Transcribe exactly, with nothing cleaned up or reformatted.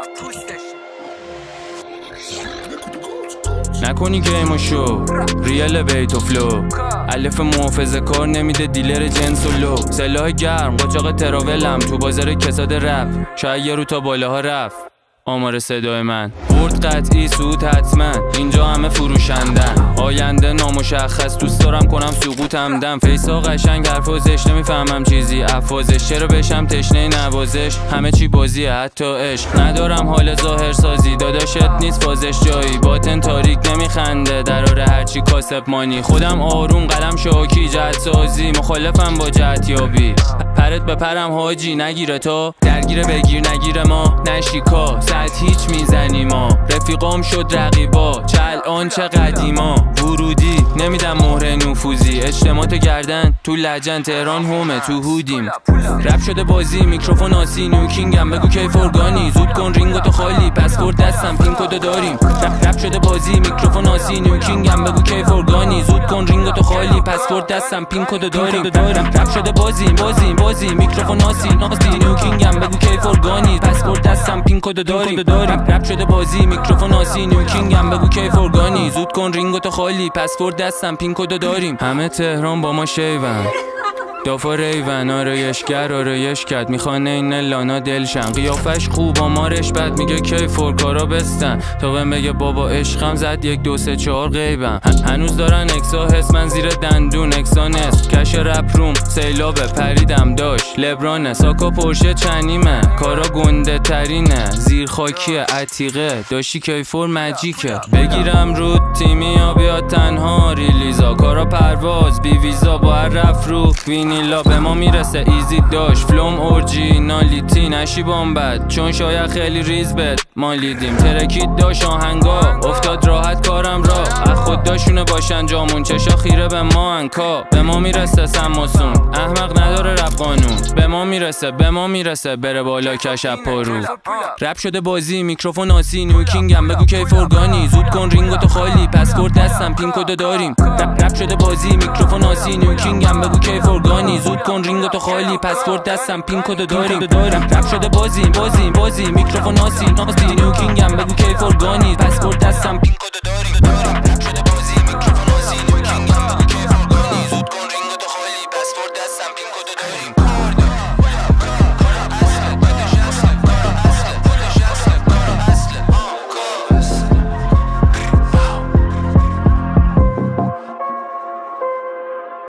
نکنی گیمو شو ریال بیت و فلو الف محافظه کار نمیده دیلر جنس و لو سلاح گرم قاچاق تراولم تو بازار کساد رپ شاید یه رو تا بالاها رفت آمار صدای من برد قطعی سود حتما اینجا همه فروشندن آینده نامشخص دوست دارم کنم سقوطم دم فیسا قشنگ حرفازش نمیفهمم چیزی افوازش چرا بشم تشنه نوازش همه چی بازیه حتی عشق ندارم حال ظاهر سازی داداشت نیست فازش جایی باطن تاریک نمیخنده دراره هرچی کاسب مانی خودم آروم قلم شاکی جهت سازی مخالفم با جهت یابی پرت بپرم حاجی نگیره تو درگیره بگیر نگیره ما نشیکا ساعت هیچ میزنی ما رفیقام شد رقیبا چه الان چه قدیما ورودی نمیدم مهر نفوذی اجتماعات گردن تو لجن تهران هومه تو هودیم رپ شده بازی میکروفون آسی نیوکینگم بگو کیف ارگانی زود کن رینگو تو خالی پسورد دستم پین کدو داریم رپ شده بازی میکروفون آسی نیوکینگم بگو کیف ارگانی زود کن رینگو تو خالی پسورد دستم پین کدو داریم رپ شده بازی بازی بازی میکروفون آسی ناسی نیوکینگم بگو کیف ارگانی پسورد دستم پین کدو داریم رپ شده بازی میکروفون آسی نیوکینگم بگو کیف ارگانی زود کن رینگو تو خالی پسورد دستم پین کدو داریم همه تهران با ما شیون دافا ریون آرایشگر آرایش کرد میخوانه این لانا دلشم قیافش خوب آمارش بد میگه کی فورکارا بستن تا بهم بگه بابا عشقم زد یک دو سه چهار غیبم هنوز دارن اکسا حس من زیر دندون اکسانست کش رپ روم سیلابه پریدم داشت لبرانه ساکا پرشه چنیمه کارا گنده ترینه زیر خاکیه عتیقه داشتی کیفور مجیکه بگیرم رود تیمی یا بیاد تنها ریلیزا کارا پرواز بی ویزا با هر رف رو وینیلا به ما میرسه ایزی داشت فلوم اورجینالیتی نشی بامبد چون شاید خیلی ریز بد ما لیدیم ترکید داشت آهنگا افتاد راحت کارم را اخ خود داشونه باشن جامون چشا خیره به ما انکا به ما میرسه سماسون احمق نداره رپ قانون به ما میرسه به ما میرسه بره بالا کشپ پارو رپ شده بازی میکروفون آسی نیوکینگم بگو کیف ارگانی زود کن رینگو تو خالی پسورد دستم پین کدو داریم رپ شده بازی میکروفون آسی نیوکینگم بگو کیف ارگانی زود کن رینگو تو خالی پسورد دستم پین کدو داریم رپ شده بازی بازی بازی میکروفون آسی ناسی نیوکینگم بگو کیف ارگانی پسورد دستم پین کدو داریم